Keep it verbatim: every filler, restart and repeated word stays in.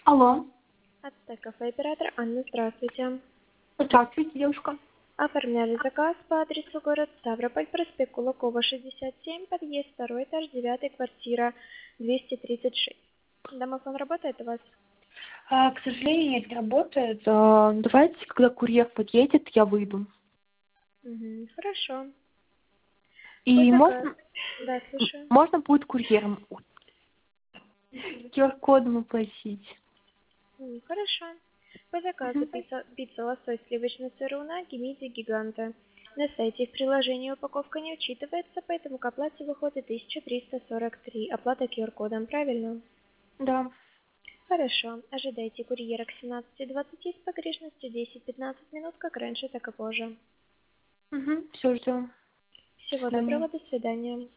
Алло. Ацтек кафе, оператор Анна, здравствуйте. Здравствуйте, девушка. Оформляли заказ по адресу город Ставрополь, проспект Кулакова, шестьдесят семь, подъезд второй этаж, девятая квартира, двести тридцать шесть. Домофон работает у вас? А, к сожалению, нет, не работает. А, давайте, когда курьер подъедет, я выйду. Угу, хорошо. По И заказу. можно, Да, слушаю. можно будет курьером ку ар кодом оплатить. М, Хорошо. По заказу Мгм. пицца, пицца лосось сливочный сыр унаги, мидии гиганта. На сайте в приложении упаковка не учитывается, поэтому к оплате выходит тысяча триста сорок три. Оплата ку ар кодом, правильно? Да. Хорошо. Ожидайте курьера к семнадцати двадцати с погрешностью десять-пятнадцать минут, как раньше, так и позже. Угу. Все, ждем. До Всего свидания. доброго, до свидания.